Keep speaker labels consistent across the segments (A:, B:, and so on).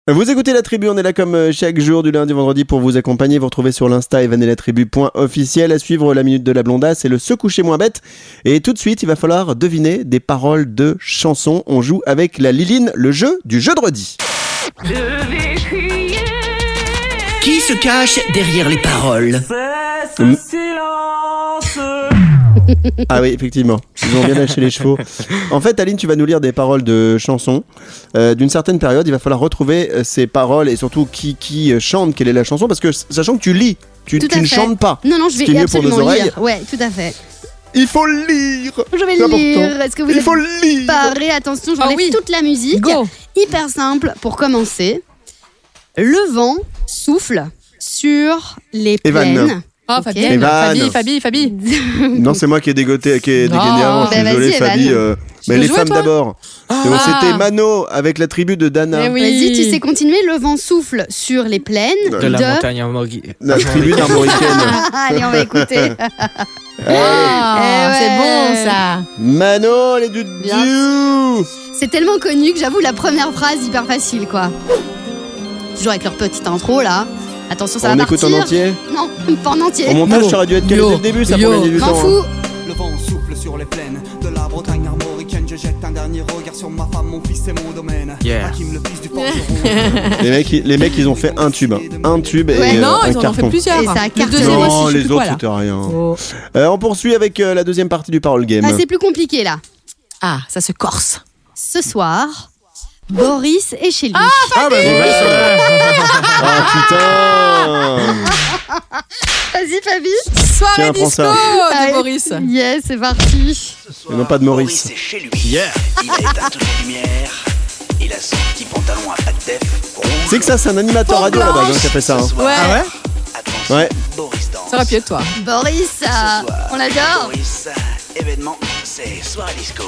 A: Vous écoutez La Tribu, on est là comme chaque jour du lundi au vendredi pour vous accompagner. Vous retrouvez sur l'Insta evanelatribu.officiel. À suivre la minute de la blondasse et le se coucher moins bête. Et tout de suite, il va falloir deviner des paroles de chansons. On joue avec la Liline, le jeu du jeudi.
B: Qui se cache derrière les paroles?
C: C'est ce silence.
A: Ah oui, effectivement, ils ont bien lâché les chevaux. En fait, Aline, tu vas nous lire des paroles de chansons d'une certaine période. Il va falloir retrouver ces paroles et surtout qui chante, quelle est la chanson, parce que sachant que tu lis, tu ne chantes pas.
D: Non, je vais absolument lire. Ouais, tout à fait.
A: Il faut lire.
D: Je vais lire. Est-ce que vous êtes parés? Attention, j'enlève toute la musique.
E: Go.
D: Hyper simple pour commencer. Le vent souffle sur les plaines.
E: Oh,
D: Okay.
E: Fabi.
A: Non, c'est moi qui ai dégainé avant. Je suis désolé, Fabi. Mais les femmes d'abord. C'était Mano avec la tribu de Dana.
D: Oui. Vas-y, tu sais continuer. Le vent souffle sur les plaines
C: De la montagne armoricaine.
A: La tribu d'Armoricaine.
D: Allez, on va écouter.
E: C'est bon ça.
A: Mano, les du Dieu.
D: C'est tellement connu que j'avoue la première phrase hyper facile quoi. Toujours avec leur petite intro là. Attention, ça va partir.
A: On écoute en entier?
D: Non, pas en entier.
A: Au montage, ça aurait dû être calé dès le début, ça pour gagner du temps.
D: M'en fous.
F: Le vent souffle sur les plaines de la Bretagne armoricaine. Je jette un dernier regard sur ma femme, mon fils et mon domaine.
C: Yeah.
F: Hakim, le fils du forgeron.
A: les mecs, ils ont fait un tube et
E: Non,
A: un
E: ils en ont fait plusieurs.
D: Et ça a cartonné.
A: Non, les autres, c'était rien. On poursuit avec la deuxième partie du Parole Game.
D: Ah, c'est plus compliqué là.
E: Ah, ça se corse.
D: Ce soir, Boris est chez lui.
A: Putain.
D: Vas-y, Fabi.
E: Soirée
A: Tiens, prends
E: disco
A: ça.
E: de Boris.
D: Yes, c'est parti.
A: Et non pas de Maurice.
B: Boris est chez lui. Yeah. Il a éteint toutes les lumières. Il a son petit pantalon à pas de def.
A: C'est que ça, c'est un animateur radio là-bas qui a fait ça.
E: Ouais.
C: Ah ouais?
B: Attention,
A: Ouais.
B: Boris danse.
E: Ça aurait pu être toi.
D: Boris,
B: Ce soir,
D: on l'adore.
B: Boris, événement, c'est soirée disco.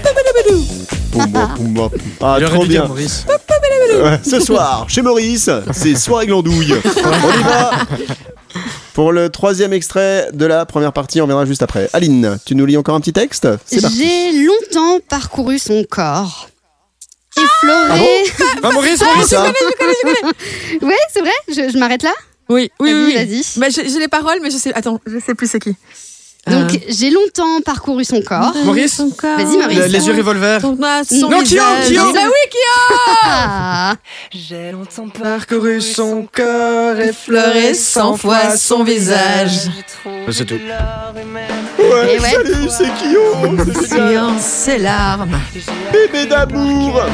A: Ah,
C: Il aurait
A: trop
C: dû dire
A: bien.
C: Maurice.
A: Ouais, ce soir, chez Maurice, c'est soirée glandouille. On y va. Pour le troisième extrait de la première partie, on viendra juste après. Aline, tu nous lis encore un petit texte? C'est parti.
D: J'ai longtemps parcouru son corps. Effleuré.
C: Ah, Maurice,
A: Qui ça?
D: Ouais, c'est vrai. Je m'arrête là.
E: Oui.
D: Vas-y.
E: Bah, j'ai les paroles, mais je sais plus c'est qui.
D: Donc, j'ai longtemps parcouru son corps.
C: Maurice.
D: Vas-y, Maurice.
C: Les yeux revolver.
E: Son
C: Non,
E: visage.
C: Kyo.
E: Bah oui, Kyo.
D: Ah.
F: J'ai longtemps
C: Parcouru son corps,
E: Effleuré 100 fois son visage.
C: C'est tout.
A: Ouais,
D: Et ouais.
A: salut, c'est Kyo.
E: Silence, ses larmes.
A: Bébé d'amour.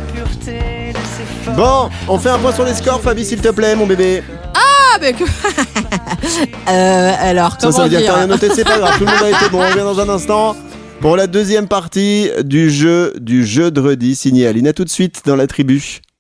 A: Bon, on fait un point sur les scores, Fabi, s'il te plaît, mon bébé.
E: Ah, mais que... alors, comment
A: Ça veut dire que
E: dire
A: t'as rien noté, c'est pas grave, tout le monde a été bon. On revient dans un instant pour la deuxième partie du jeu de jeudi signé Aline. À tout de suite dans la tribu.